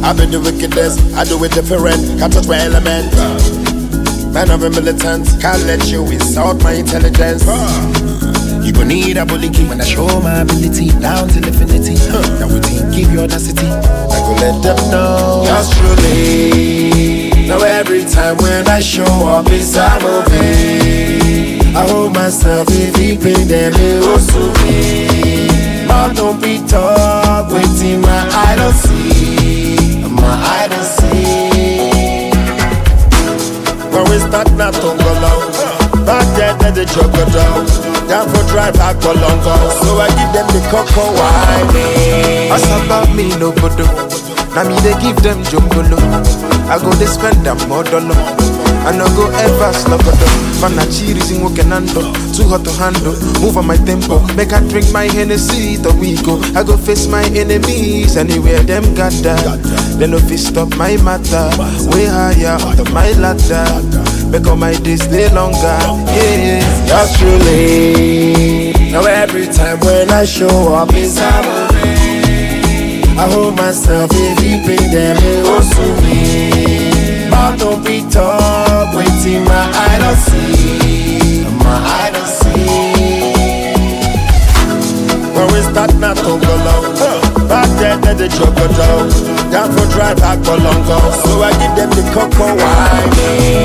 I be the wickedest, I do it different. Can't touch my element. Man of a militant, can't let you insult my intelligence. You gon' need a bully key when I show my ability down till infinity. Now we think give you audacity. I go let them know. Just truly. Now every time when I show up, it's a movie. I hold myself if he pay them, they also me. But don't be talk, waiting my eye don't see. My eye don't see. When we start not to go long. Back there, the juggle down. Down for drive back for longer. So I give them the cocoa wine. What's about me, no bodo? Now me they give them jumbolo. I go they spend them more dollar. I no go ever slug it up. Man a cheese in working handle. Too hot to handle. Move on my tempo. Make I drink my Hennessy the we go. I go face my enemies anywhere them gather. They no fit stop my matter. Way higher up my ladder. Because my days stay longer. Yeah, just truly. Now every time when I show up, it's a movie. I hold myself if he pay them, they also me. But don't be talk, waiting my eye don't see. My eye don't see. When we start not to go long. Back there, the juggle down. Down for drive back for longer. So I give them the cocoa wine.